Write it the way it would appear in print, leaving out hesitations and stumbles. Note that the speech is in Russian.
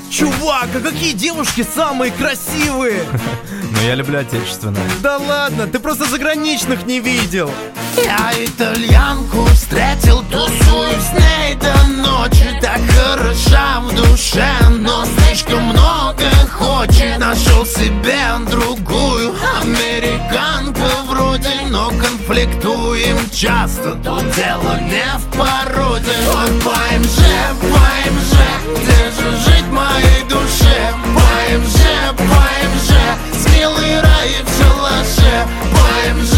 Чувак, а какие девушки самые красивые? Но я люблю отечественное. Да ладно, ты просто заграничных не видел. Я итальянку встретил, тусую с ней до ночи. Так хороша в душе, но слишком много хочет. Нашел себе другую американку вроде, но конфликтуем часто. Тут дело не в породе. Вот ПМЖ, где же жить моей душе? ПМЖ, смелый рай в шалаше. ПМЖ,